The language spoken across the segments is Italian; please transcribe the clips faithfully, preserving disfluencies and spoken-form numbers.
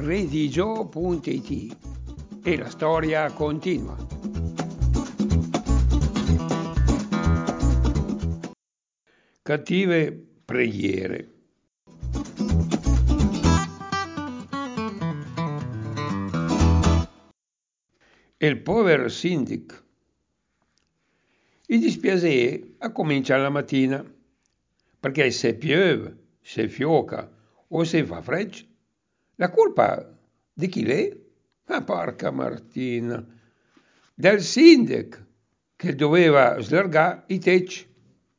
redigio punto it e la storia continua. Cattive preghiere. Il povero sindac. Il dispiacere a cominciare la mattina, perché se piove, se fioca o se fa freddo, la colpa di chi è? Ma porca Martina, del sindac che doveva slargare i tetti.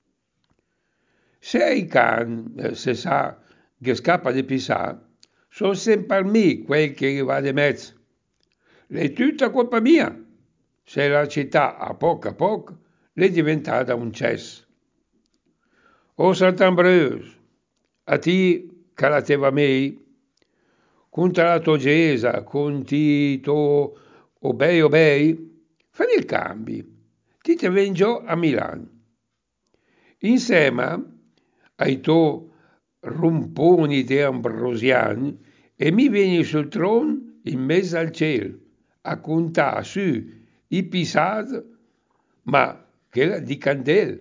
Se i cani, se sa che scappa di pisà, sono sempre me quel che va di mezzo. È tutta colpa mia se la città a poco a poco è diventata un cesso. O Sant'Ambrosio, a ti che la teva mei, con la tua gesa, con ti to obei obei, fai il cambio, ti te vengo a Milano. Insieme ai tuoi romponi di ambrosiani e mi vieni sul trono in mezzo al cielo a contare su i pisati, ma che di candele.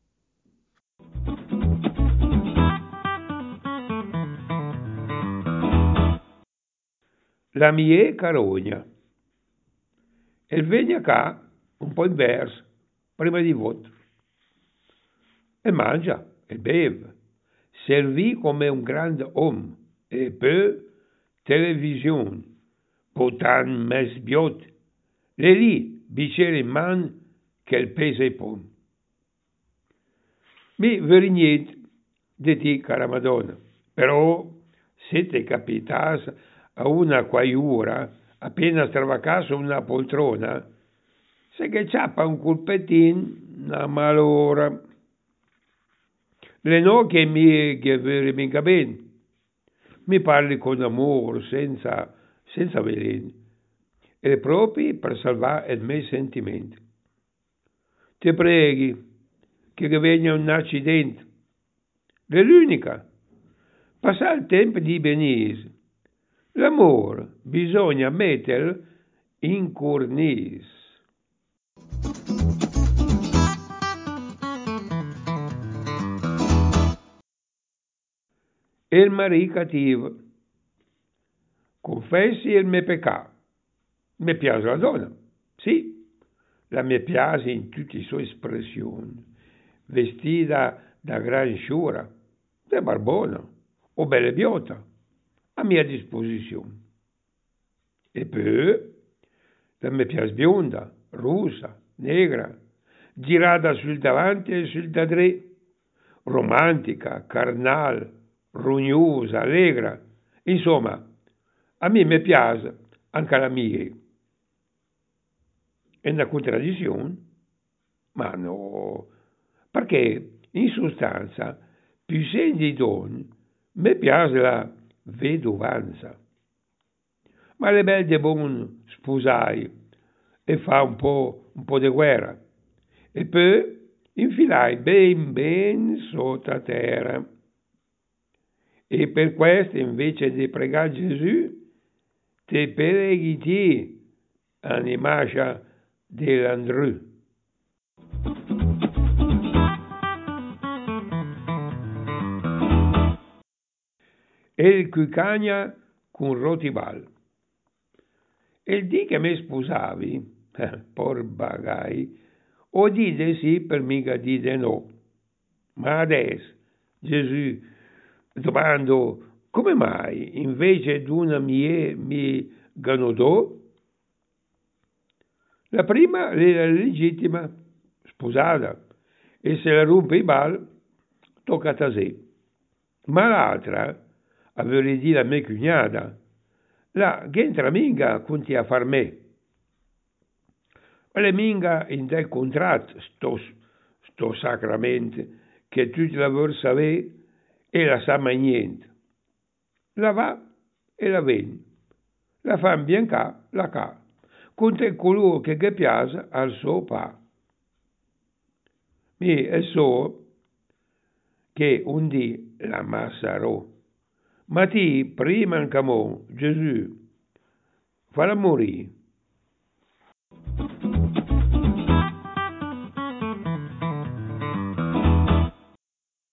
La mia carogna. E vegna qua un po' in verso, prima di voto. E mangia, e beve, servì come un grande uomo, e poi televisione, potan mes biot, le lì, bicchiere in mano, che il pese e pom. Mi veri niente di ti, cara Madonna, però se ti capitasse a una quaiura, appena stravacasse una poltrona, se che ciappa un colpettino, una malora. Le no che mi che veri mica bene, mi parli con amore, senza, senza veleno, e proprio per salvare il mio sentimento. Ti preghi che venga un accidente, è l'unica. Passare il tempo di benissimo. L'amore bisogna metterlo in cornice. E il marito cattivo. Confessi il mio peccato. Mi piace la donna, sì, la mi piace in tutte le sue espressioni, vestita da gran sciura, da barbona o bella biota, a mia disposizione. E poi la mi piace bionda, russa, negra, girata sul davanti e sul da tre, romantica, carnal, rugnosa, allegra, insomma, a me mi piace anche la mia. È una contraddizione? Ma no, perché in sostanza, più sei di donne, mi piace la vedovanza. Ma le belle buone sposai e fa un po', un po' di guerra. E poi infilai ben ben sotto terra. E per questo, invece di pregare Gesù, te preghi ti, animascia dell'Andrew. E il cucagna con rotibal. E il dì che mi sposavi, por bagai, o dite sì per mica dite no. Ma adesso Gesù domando come mai invece d'una mie mi ganodò? La prima era legittima, sposata, e se la rompe i bal, tocca a sé. Ma l'altra, aveva di la mia cugnata, la che entra minga conti a far me. Ma le minga in del contratto, sto, sto sacramente, che tutti la vuol sapere e la sa mai niente. La va e la viene, la fa imbiancare la ca, con te coloro che che piace al suo pa. Mi è so che un dì la massarò, Ma ti, prima ancamo, Gesù, falla morire.